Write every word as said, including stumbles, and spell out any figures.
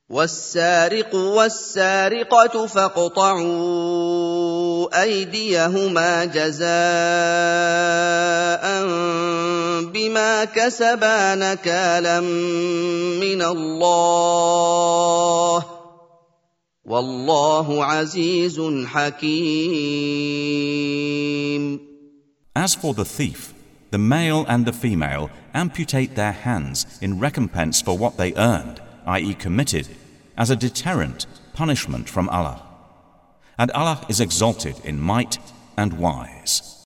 وَالسَّارِقُ وَالسَّارِقَةُ فَاقْطَعُوا أَيْدِيَهُمَا جَزَاءً بِمَا كَسَبَا نَكَالًا مِّنَ اللَّهِ ۗ وَاللَّهُ عَزِيزٌ حَكِيمٌ. As for the thief, the male and the female amputate their hands in recompense for what they earned, that is committed, as a deterrent punishment from Allah. And Allah is exalted in might and wise.